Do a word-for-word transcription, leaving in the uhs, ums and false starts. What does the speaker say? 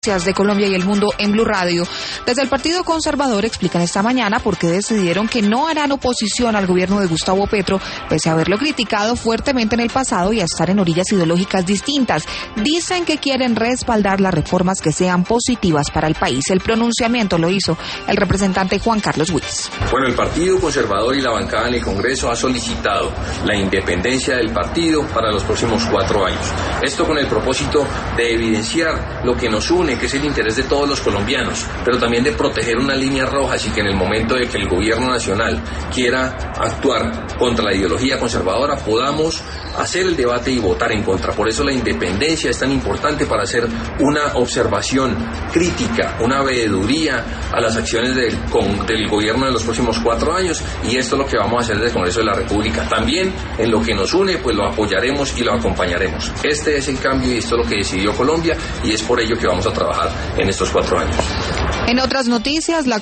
noticias de Colombia y el mundo en Blue Radio. Desde el Partido Conservador explican esta mañana por qué decidieron que no harán oposición al gobierno de Gustavo Petro, pese a haberlo criticado fuertemente en el pasado y a estar en orillas ideológicas distintas. Dicen que quieren respaldar las reformas que sean positivas para el país. El pronunciamiento lo hizo el representante Juan Carlos Wiss. Bueno, el Partido Conservador y la bancada en el Congreso ha solicitado la independencia del partido para los próximos cuatro años. Esto con el propósito de evidenciar lo que nos une, que es el interés de todos los colombianos, pero también de proteger unas líneas rojas y que en el momento de que el gobierno nacional quiera actuar contra la ideología conservadora podamos hacer el debate y votar en contra. Por eso la independencia es tan importante para hacer una observación crítica, una veeduría a las acciones del, con, del gobierno de los próximos cuatro años, y esto es lo que vamos a hacer desde el Congreso de la República. También en lo que nos une, pues lo apoyaremos y lo acompañaremos. Este es el cambio y esto es lo que decidió Colombia y es por ello que vamos a trabajar en estos cuatro años. En otras noticias, la